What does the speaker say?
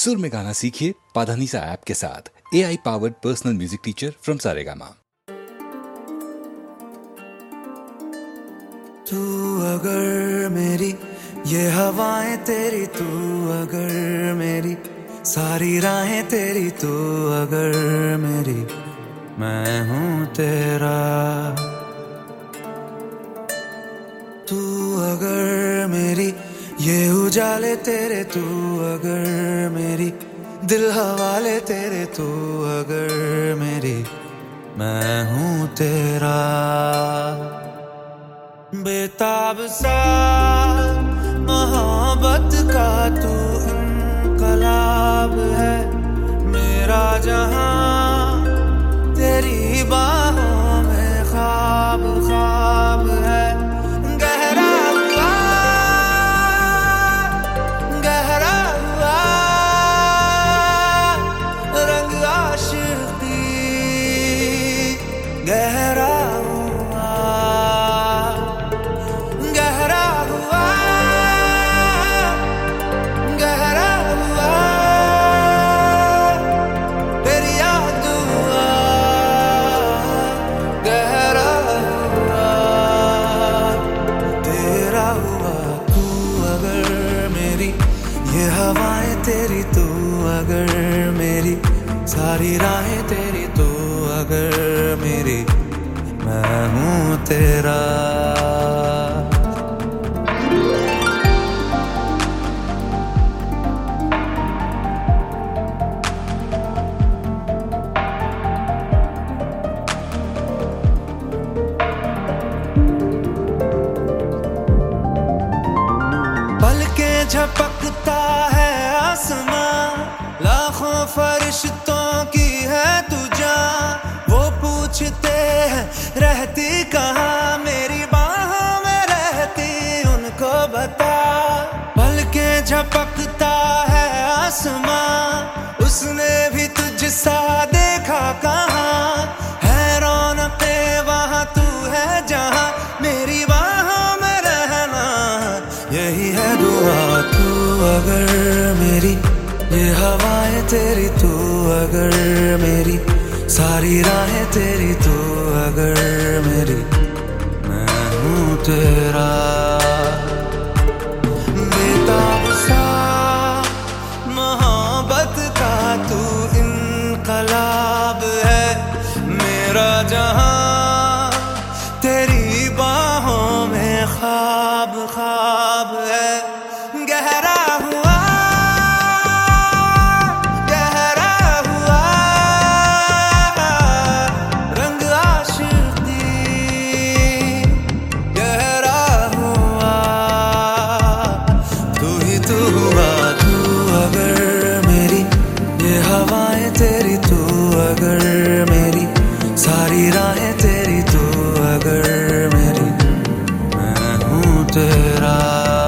सुर में गाना सीखिए पाधानीसा ऐप के साथ। AI powered personal music teacher from Saregama. तू अगर मेरी ये हवाएं तेरी, तू अगर मेरी सारी राहें तेरी, तू अगर मेरी मैं हूँ तेरा। तू अगर मेरी ये उजाले तेरे, तू अगर मेरी दिल हवाले तेरे, तू अगर मेरी मैं हूँ तेरा। बेताब सा मोहब्बत का तू इनकलाब है, मेरा जहां तेरी बाहों में ख्वाब ख्वाब है। गहरा हुआ रंग आशिकी, गहरा तेरी, तू अगर मेरी सारी राहें तेरी, तू अगर मेरी मैं हूँ तेरा। पलकें झपकता है आसमां, लाखों फरिश्तों की है तू जान। वो पूछते हैं रहती कहाँ, मेरी बाहों में रहती उनको बता। पलकें झपकता है आसमां, उसने भी तुझसा देखा कहाँ। है रौनके वहाँ तू है जहाँ, मेरी बाहों में रहना यही है दुआ। तू अगर मेरी ये हवाएं तेरी, तू अगर मेरी सारी राहें तेरी, तू अगर मेरी मैं हूँ तेरा। बेताब सा मोहब्बत का तू इनकलाब है, मेरा जहां तेरी बाहों में ख्वाब ख्वाब है। गहरा हुआ रंग आशिकी, गहरा हुआ तू ही तू हुआ। तू अगर मेरी ये हवाएं तेरी, तू अगर मेरी सारी राहें तेरी, तू अगर मेरी मैं हूँ तेरा।